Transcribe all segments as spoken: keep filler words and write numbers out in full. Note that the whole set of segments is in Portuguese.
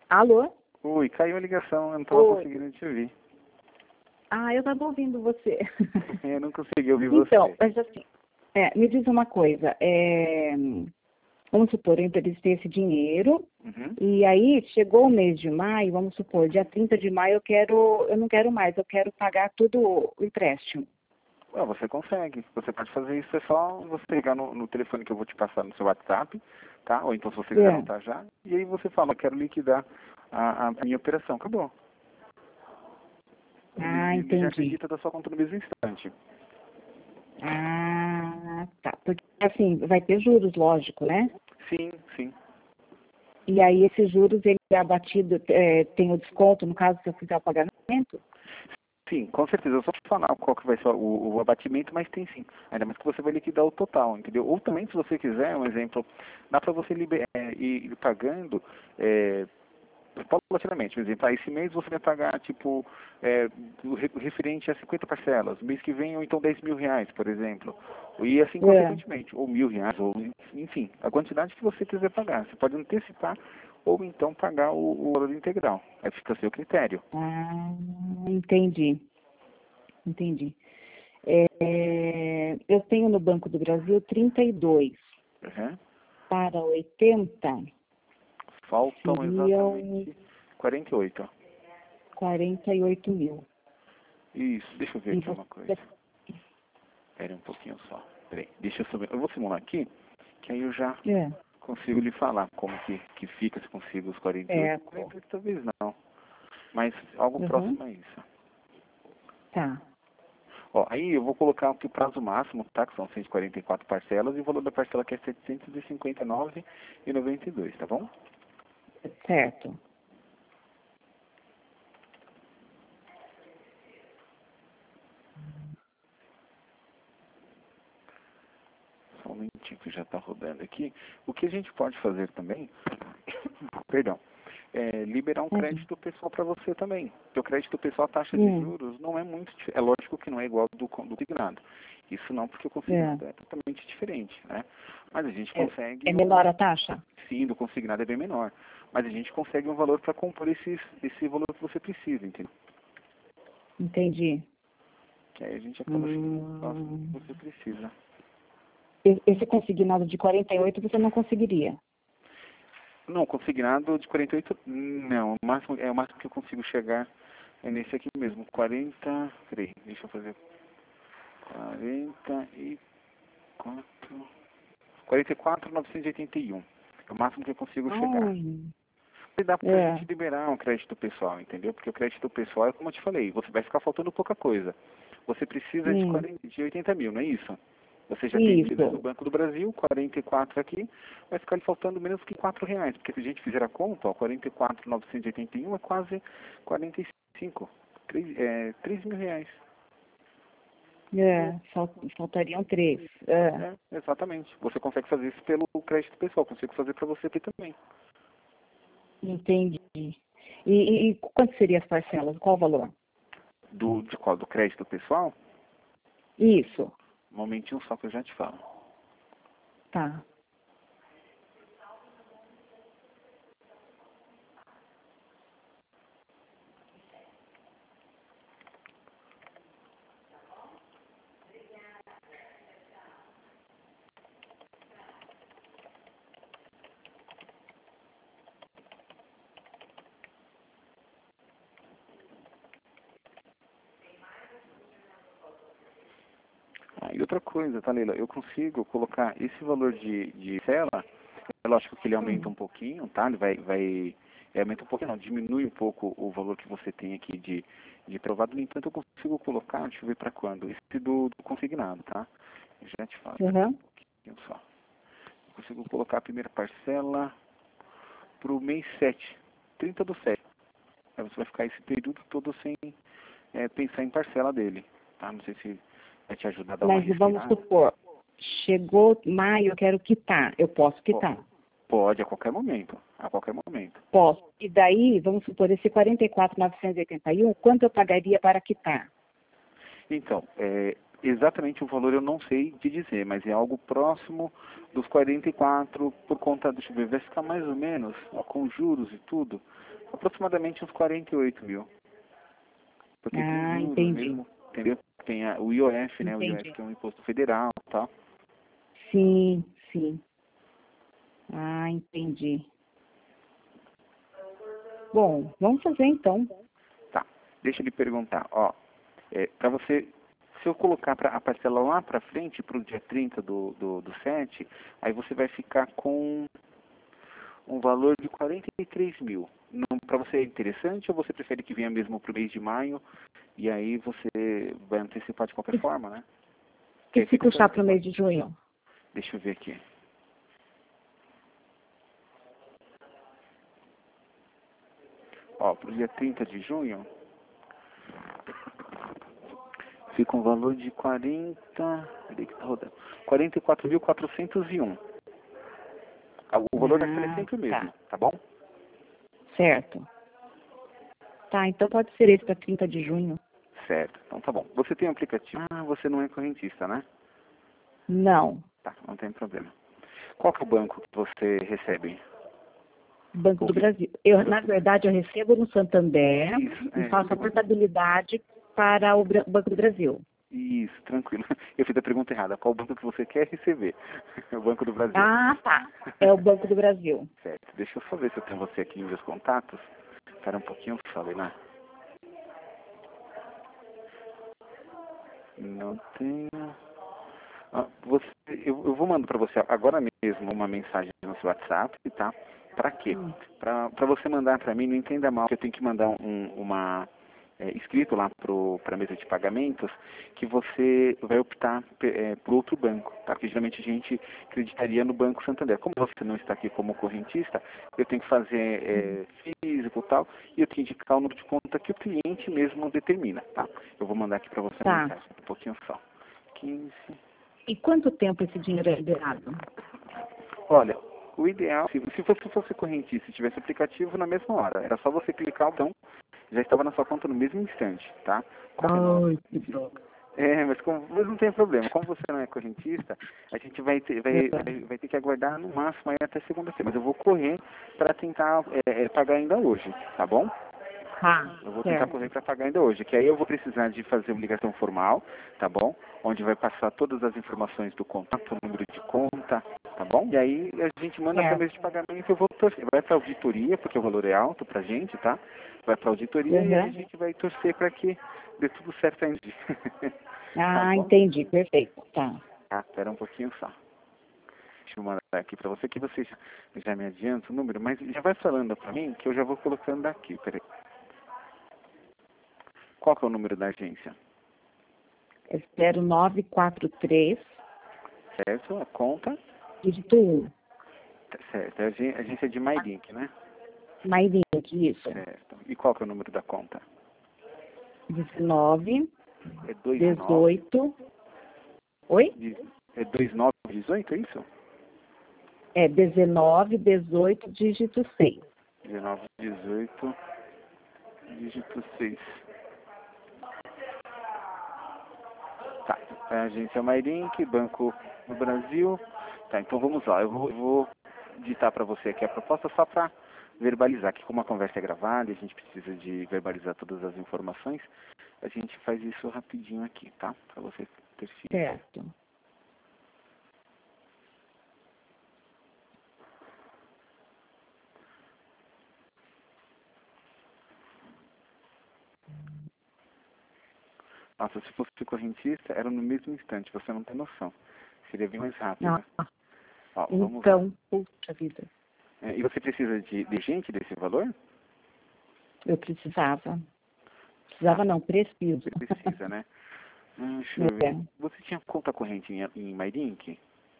Alô? Oi, caiu a ligação, eu não estava Oi. conseguindo te ouvir. Ah, eu estava ouvindo você. Eu não consegui ouvir Então, você. mas assim, é, me diz uma coisa. é, vamos supor, eu emprestei esse dinheiro Uhum. e aí chegou o mês de maio, vamos supor, dia trinta de maio eu quero, eu não quero mais, eu quero pagar tudo o empréstimo. Ah, você consegue. Você pode fazer isso, é só você ligar no, no telefone que eu vou te passar no seu WhatsApp, tá? Ou então se você quiser É. anotar já. E aí você fala, quero liquidar a, a minha operação. Acabou. Ah, Ele, ele já entendi. acredita da sua conta no mesmo instante. Ah, tá. Porque assim, vai ter juros, lógico, né? Sim, sim. E aí esses juros, ele é abatido, é, tem o desconto, no caso, se eu fizer o pagamento? Sim, com certeza. Eu só te falar qual que vai ser o, o abatimento, mas tem sim. Ainda mais que você vai liquidar o total, entendeu? Ou também, se você quiser, um exemplo, dá para você liber, é, ir, ir pagando é, paulatinamente. Por exemplo, ah, esse mês você vai pagar, tipo, é, o re- referente a cinquenta parcelas. Mês que vem, ou então dez mil reais, por exemplo. E assim É. consequentemente. Ou mil reais, ou enfim, a quantidade que você quiser pagar. Você pode antecipar ou então pagar o, o valor integral. Aí fica a seu critério. Ah, entendi. Entendi. É, eu tenho no Banco do Brasil trinta e dois. Uhum. Para oitenta Faltam seriam exatamente quarenta e oito. quarenta e oito mil. Isso, deixa eu ver E aqui uma você... coisa. Espera um pouquinho só. Peraí, deixa eu subir. Eu vou simular aqui, que aí eu já É, consigo lhe falar como que, que fica, se consigo os quarenta e oito. certo. quarenta e oito talvez não, mas algo Uhum. próximo a isso. Tá, Ó, aí eu vou colocar aqui o prazo máximo, tá? Que são cento e quarenta e quatro parcelas e o valor da parcela que é setecentos e cinquenta e nove reais e noventa e dois, tá bom? certo. Só um minutinho que já está rodando aqui. O que a gente pode fazer também, perdão, é liberar um Uhum. crédito pessoal para você também. Porque o crédito pessoal, a taxa de Hum, juros não é muito, dif- é lógico que não é igual do, con- do consignado. Isso não, porque o é. consignado é totalmente diferente, né? Mas a gente É, consegue é um, menor a taxa? sim, do consignado é bem menor. Mas a gente consegue um valor para compor esses, esse valor que você precisa, entendeu? Entendi. Que aí a gente acaba chegando próximo do Hum, que você precisa. e- esse consignado de quarenta e oito você não conseguiria? Não, consignado de quarenta e oito, não. O máximo, é o máximo que eu consigo chegar é nesse aqui mesmo. quarenta, peraí, deixa eu fazer. quarenta e quatro, quarenta e quatro mil novecentos e oitenta e um. É o máximo que eu consigo chegar. Ai, E dá pra é. gente liberar um crédito pessoal, entendeu? Porque o crédito pessoal é como eu te falei, você vai ficar faltando pouca coisa. Você precisa de, Hum, quarenta, de oitenta mil, não é isso? Você já tem trinta no isso. Banco do Brasil, quarenta e quatro aqui, vai ficar lhe faltando menos que quatro reais. Porque se a gente fizer a conta, ó, quarenta e quatro mil novecentos e oitenta e um é quase quarenta e cinco, três, é, três mil reais. É, fal- faltariam três. É, É, exatamente. Você consegue fazer isso pelo crédito pessoal, consigo fazer para você aqui também. entendi. E, e, e quanto seriam as parcelas? Qual o valor? Do, de qual? Do crédito pessoal? Isso, Um momentinho só que eu já te falo. tá. Ah, e outra coisa, tá, Leila? Eu consigo colocar esse valor de, de cela, é lógico que ele aumenta Hum, um pouquinho, tá? Ele vai, vai é, aumenta um pouquinho, não, diminui um pouco o valor que você tem aqui de, de provado. No entanto, eu consigo colocar, deixa eu ver para quando, esse do, do consignado, tá? Eu já te falo, peraí, uhum. um pouquinho só. Eu consigo colocar a primeira parcela para o mês sete, trinta do sete. Aí você vai ficar esse período todo sem é, pensar em parcela dele, tá? Não sei se vai te ajudar a dar uma Mas vamos respirada. supor, chegou maio, eu quero quitar. Eu posso Po- quitar? Pode, a qualquer momento. A qualquer momento. Posso. E daí, vamos supor, esse quarenta e quatro mil novecentos e oitenta e um, quanto eu pagaria para quitar? Então, é, Exatamente o valor eu não sei te dizer, mas é algo próximo dos quarenta e quatro por conta, deixa eu ver, vai ficar mais ou menos, ó, com juros e tudo, aproximadamente uns quarenta e oito mil. Porque tem Ah, juros entendi. mesmo, entendeu? Tem a, o I O F, né? O I O F Entendi. que é um imposto federal e tal. Sim, sim. Ah, entendi. Bom, vamos fazer então. Tá, deixa eu lhe perguntar, ó, é, para você, se eu colocar pra, a parcela lá para frente, para o dia trinta do, do, do sete, aí você vai ficar com um valor de quarenta e três mil. Para você é interessante ou você prefere que venha mesmo para o mês de maio e aí você vai antecipar de qualquer E, forma, né? Que e aí se fica o seu puxar para o antecipado. mês de junho? Deixa eu ver aqui. Ó, para o dia trinta de junho, fica um valor de quarenta, peraí que tá rodando, quarenta e quatro mil quatrocentos e um. O valor vai ser Ah, sempre o mesmo, tá. tá bom? Certo. Tá, então pode ser esse para trinta de junho. Certo, então tá bom. Você tem um aplicativo? Ah, você não é correntista, né? Não. Tá, não tem problema. Qual que é o banco que você recebe? Banco O do que- Brasil. Eu, na verdade, eu recebo no Santander Isso, e é, faço a portabilidade para o Bra- Banco do Brasil. isso, tranquilo. Eu fiz a pergunta errada. Qual banco que você quer receber? É o Banco do Brasil. Ah, tá. É o Banco do Brasil. Certo. Deixa eu só ver se eu tenho você aqui em meus contatos. Espera um pouquinho, falei, né? Não tenho. Ah, você, eu, eu vou mandar para você agora mesmo uma mensagem no seu WhatsApp, tá? Para quê? Hum. Para você mandar para mim, não entenda mal, que eu tenho que mandar um, uma é, escrito lá para a mesa de pagamentos que você vai optar é, por outro banco, tá? Porque geralmente a gente acreditaria no Banco Santander. Como você não está aqui como correntista, eu tenho que fazer é, físico e tal, e eu tenho que indicar o número de conta que o cliente mesmo determina, tá? Eu vou mandar aqui para você a Tá. mensagem, um pouquinho só. quinze. E quanto tempo esse dinheiro é liberado? Olha, o ideal, se, se você fosse correntista e tivesse aplicativo na mesma hora, era só você clicar o botão, já estava na sua conta no mesmo instante, tá? Como é nosso. Ai, que droga. É, mas, como, mas não tem problema. Como você não é correntista, a gente vai ter, vai, vai, vai ter que aguardar no máximo aí até segunda-feira. Mas eu vou correr para tentar é, é, pagar ainda hoje, tá bom? Tá, Eu vou tentar certo. correr para pagar ainda hoje, que aí eu vou precisar de fazer uma ligação formal, tá bom? Onde vai passar todas as informações do contato, o número de conta, tá bom? E aí a gente manda para a mesa Certo. de pagamento, eu vou torcer. Vai para auditoria, porque o valor é alto pra gente, tá? Vai para auditoria e aí a Uhum. gente vai torcer para que dê tudo certo ainda. Tá Ah, bom? entendi. Perfeito. Tá. Ah, espera um pouquinho só. Deixa eu mandar aqui para você, que você já, já me adianta o número, mas já vai falando para mim que eu já vou colocando aqui. Peraí. Qual que é o número da agência? É zero nove quatro três, Certo? A conta? dígito um. Tá certo. É a agen- agência de MyLink, né? Mailink, isso. Certo. E qual que é o número da conta? dezenove, É dois nove, dezoito. Oi? de- é dois nove dezoito, é isso? É dezenove, dezoito, dígito seis. dezenove dezoito, dígito seis. Tá. É a agência MyLink, Banco do Brasil. Tá, então vamos lá. Eu vou, eu vou digitar para você aqui a proposta só para verbalizar, que como a conversa é gravada e a gente precisa de verbalizar todas as informações, a gente faz isso rapidinho aqui, tá? Para você ter feedback. Certo. Nossa, se fosse correntista, era no mesmo instante, você não tem noção. Seria bem mais Não. rápido. Ó, vamos lá. Então, puxa vida. É, e você precisa de, de gente desse valor? Eu precisava. Ah, Precisava não, preciso. você precisa, né? Hum, deixa eu ver. É. Você tinha conta corrente em, em MyLink?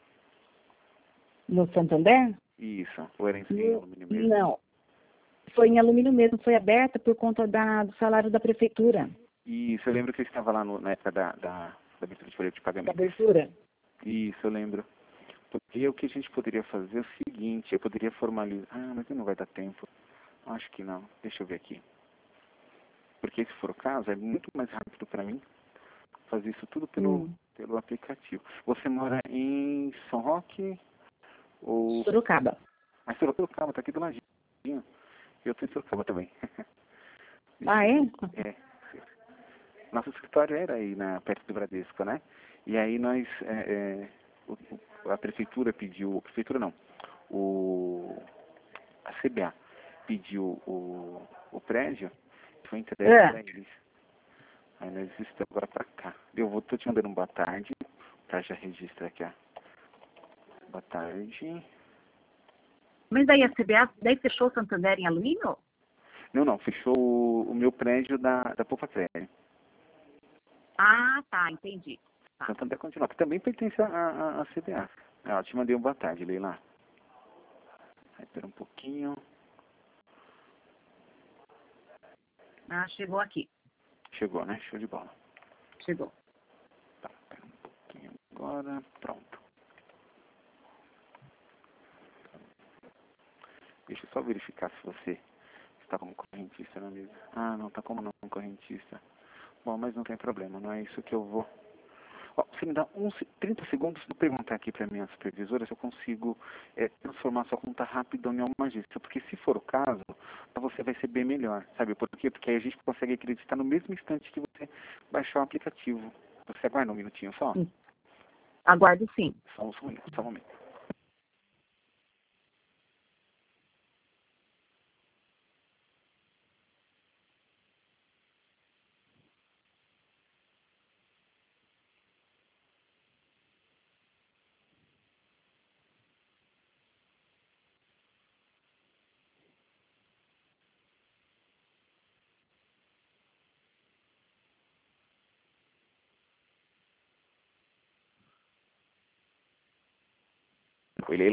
No Santander? Isso, ou era em, em N- alumínio mesmo? Não. Foi em alumínio mesmo, foi aberta por conta da, do salário da prefeitura. Isso, eu lembro que eu estava lá no, na época da, da, da abertura de folha de Da pagamento. abertura? Isso, eu lembro. Porque o que a gente poderia fazer é o seguinte, eu poderia formalizar... Ah, mas não vai dar tempo. Acho que não. Deixa eu ver aqui. Porque se for o caso, é muito mais rápido para mim fazer isso tudo pelo, Hum. pelo aplicativo. Você mora em São Roque ou... Sorocaba. Ah, Sorocaba, tá aqui do ladinho. Eu tô em Sorocaba também. Ah, é? É. Nosso escritório era aí, na, perto do Bradesco, né? E aí nós, é, é, o, o- a prefeitura pediu, a prefeitura não, o, a C B A pediu o, o prédio, foi entregue É. para eles. Aí nós estamos agora para cá. Eu vou, tô te mandando um boa tarde, para já registrar aqui, ó. Boa tarde. Mas daí a C B A, daí fechou o Santander em alumínio? Não, não, fechou o, o meu prédio da, da Poupa Crédito. Ah, tá, entendi. Tá. Santander continua, que também pertence à à- à C B A. Ah, eu te mandei um boa tarde, Leila. Aí, espera um pouquinho. Ah, chegou aqui. Chegou, né? Show de bola. Chegou. Tá, espera um pouquinho agora. Pronto. Deixa eu só verificar se você está como correntista na mesa. Ah, não, tá como não correntista. Bom, mas não tem problema, não é isso que eu vou... Ó, você me dá uns trinta segundos para perguntar aqui para minha supervisora se eu consigo é, transformar sua conta rapidão em uma agência. Porque se for o caso, para você vai ser bem melhor. Sabe por quê? Porque aí a gente consegue acreditar no mesmo instante que você baixar o aplicativo. Você aguarda um minutinho só? Hum. Aguardo sim. Só um momento, só um momento. Oi, Leila.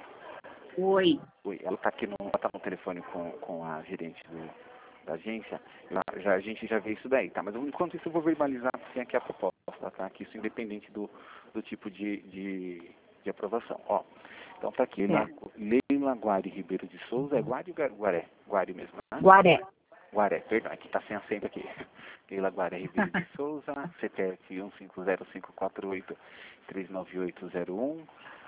Oi. Oi, ela está aqui no, ela tá no telefone com, com a gerente do, da agência. Ela- já, a gente já vê isso daí, tá? Mas enquanto isso eu vou verbalizar assim, aqui a proposta, tá? Que isso é independente do, do tipo de, de, de aprovação. Ó, então tá aqui, Leila, Certo. Leila Guari Ribeiro de Souza, é Guari ou Gar- Guaré? Guari mesmo, né? Guaré. Guaré, perdão, aqui tá sem acento aqui. Leila Guaré Ribeiro de Souza, C P F um cinco zero cinco quatro oito três nove oito zero um.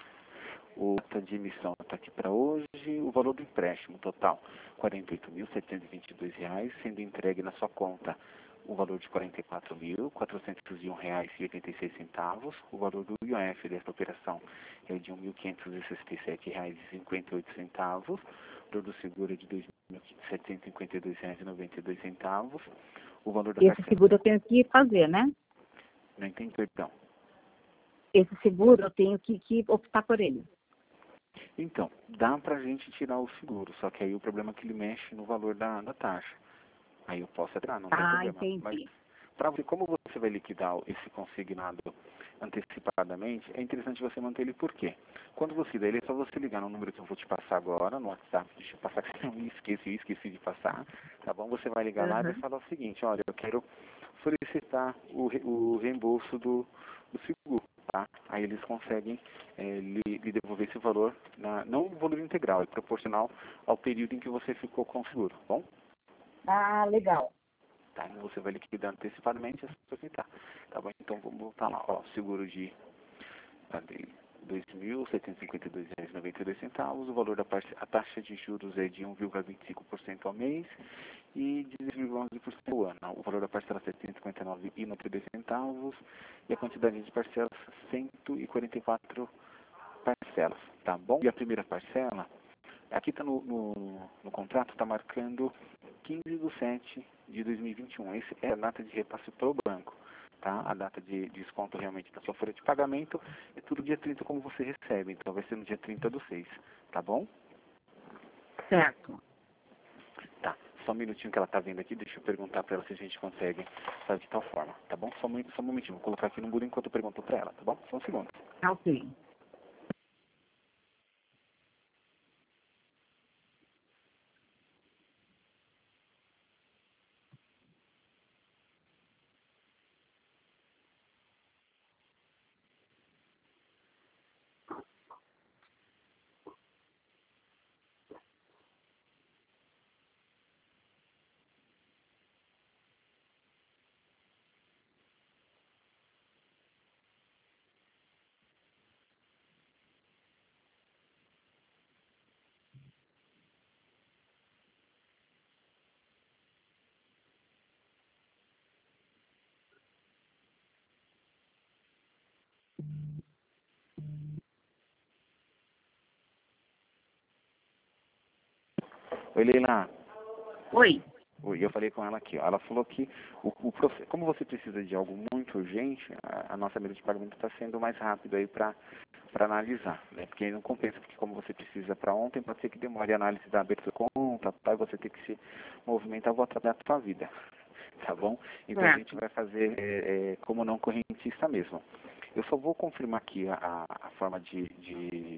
O data de emissão está aqui para hoje. O valor do empréstimo total, quarenta e oito mil setecentos e vinte e dois reais, sendo entregue na sua conta o valor de quarenta e quatro mil quatrocentos e um reais e oitenta e seis centavos. O valor do I O F desta operação é de um mil quinhentos e sessenta e sete reais e cinquenta e oito centavos. O valor do seguro é de dois mil setecentos e cinquenta e dois reais e noventa e dois centavos. O valor da Esse parcela... seguro eu tenho que fazer, né? Não entendi, perdão. Esse seguro eu tenho que, que optar por ele. Então, dá pra gente tirar o seguro, só que aí o problema é que ele mexe no valor da, da taxa. Aí eu posso entrar, não tem Ah, problema. Mas entendi. para você, como você vai liquidar esse consignado antecipadamente, é interessante você manter ele por quê? Quando você der ele, é só você ligar no número que eu vou te passar agora, no WhatsApp, deixa eu passar que eu esqueci, esqueci de passar, tá bom? Você vai ligar lá e vai Uhum. falar o seguinte, olha, eu quero solicitar o, re- o reembolso do, do seguro, tá? Aí eles conseguem eh, lhe, lhe devolver esse valor, na, não o valor integral, é proporcional ao período em que você ficou com o seguro, tá bom? Ah, legal. Tá? Então você vai liquidar antecipadamente, é só quitar. Tá bom? Então vamos voltar lá. Ó, seguro de dois mil setecentos e cinquenta e dois reais e noventa e dois centavos. O valor da parce... a taxa de juros é de um vírgula vinte e cinco por cento ao mês e de dez vírgula onze por cento ao ano. O valor da parcela é setecentos e cinquenta e nove reais e noventa e dois centavos e a quantidade de parcelas cento e quarenta e quatro parcelas. Tá bom? E a primeira parcela, aqui está no, no, no contrato, está marcando quinze de setembro de dois mil e vinte e um. Essa é a data de repasse para o banco. Tá? A data de desconto realmente da sua folha de pagamento é tudo dia trinta como você recebe. Então vai ser no dia trinta do seis. Tá bom? Certo. Tá. Só um minutinho que ela está vendo aqui. Deixa eu perguntar para ela se a gente consegue fazer de tal forma. Tá bom? Só um, min- só um momentinho. Vou colocar aqui no muro enquanto eu pergunto para ela. Tá bom? Só um segundo. Ah, ok. Oi, Leila. Oi. Oi, eu falei com ela aqui, ó. Ela falou que o, o processo, como você precisa de algo muito urgente, a, a nossa mesa de pagamento está sendo mais rápido aí para para analisar, né? Porque aí não compensa, porque como você precisa para ontem, pode ser que demore a análise da abertura de conta, tá? E você tem que se movimentar, vou atrapalhar a sua vida, tá bom? Então a gente vai fazer é, é, como não correntista mesmo. Eu só vou confirmar aqui a, a forma de, de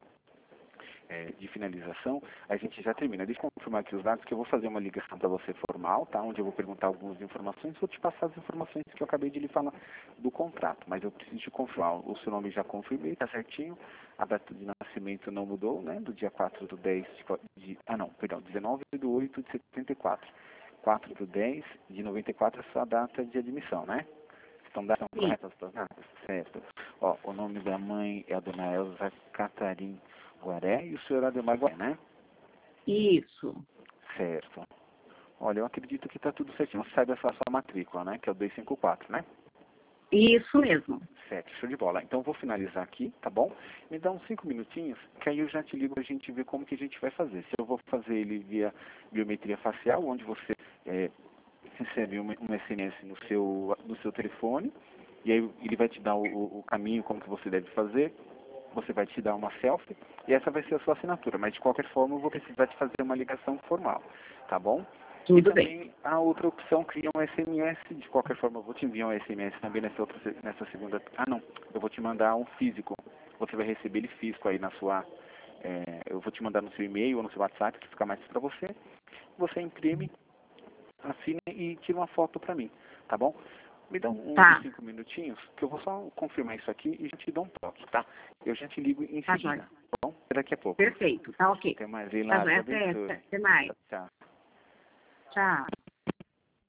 É, de finalização, a gente já termina. Deixa eu confirmar aqui os dados, que eu vou fazer uma ligação para você formal, tá? Onde eu vou perguntar algumas informações, vou te passar as informações que eu acabei de lhe falar do contrato, mas eu preciso te confirmar. O seu nome já confirmei, tá certinho, a data de nascimento não mudou, né? Do dia quatro do dez de, de ah não, perdão, dezenove do oito de setenta e quatro. quatro do dez de noventa e quatro é a sua data de admissão, né? Estão dadas corretas as suas datas? Certo. Ó, o nome da mãe é a dona Elza Catarina Guaré e o senhor Ademar Guaré, né? Isso. Certo. Olha, eu acredito que está tudo certinho. Você sabe a sua matrícula, né? Que é o dois cinco quatro, né? Isso mesmo. Certo, show de bola. Então eu vou finalizar aqui, tá bom? Me dá uns cinco minutinhos, que aí eu já te ligo pra gente ver como que a gente vai fazer. Se eu vou fazer ele via biometria facial, onde você é, recebe um, um S M S no seu, no seu telefone, e aí ele vai te dar o, o caminho, como que você deve fazer. Você vai te dar uma selfie e essa vai ser a sua assinatura, mas de qualquer forma eu vou precisar te fazer uma ligação formal, tá bom? Tudo E também bem. a outra opção, cria um S M S, de qualquer forma eu vou te enviar um S M S também nessa, outra, nessa segunda, ah não, eu vou te mandar um físico, você vai receber ele físico aí na sua, é, eu vou te mandar no seu e-mail ou no seu WhatsApp, que fica mais para você, você imprime, assina e tira uma foto para mim, tá bom? Me dá um, Tá. uns cinco minutinhos, que eu vou só confirmar isso aqui e já te dou um toque, tá? Eu já te ligo em Tá seguida, jóia. tá bom? Até daqui a pouco. Perfeito. Tá ok. Até mais, Tá Leila. jóia. Deus Até, abençoe. até mais. Tchau, tchau. Tchau.